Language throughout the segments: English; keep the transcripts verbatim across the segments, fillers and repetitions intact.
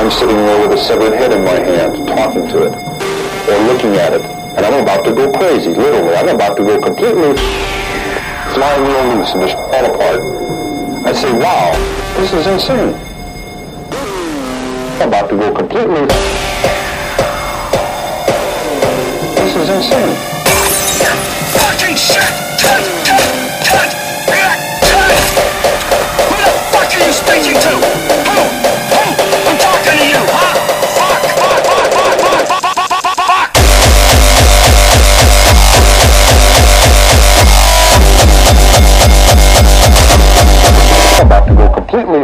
I'm sitting there with a severed head in my hand, talking to it, or looking at it, and I'm about to go crazy, literally. I'm about to go completely flying real loose and just fall apart. I say, wow, this is insane. I'm about to go completely... This is insane. Fucking shit! Cut! Cut! Cut! Cut! Cut! Who the fuck are you speaking to? Who? Who? I'm talking to you, huh? Fuck! Fuck! Fuck! Fuck! Fuck! Fuck! Fuck! Fuck! Fuck! Fuck! I'm about to go completely...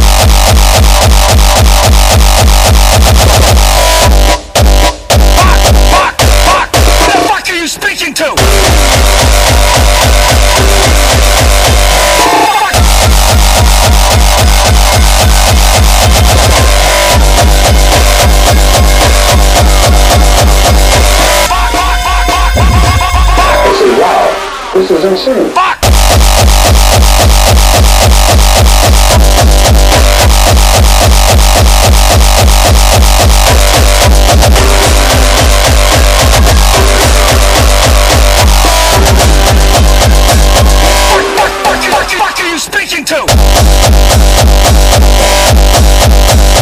Speaking to? I say, wow, this is insane. Fuck! Speaking to?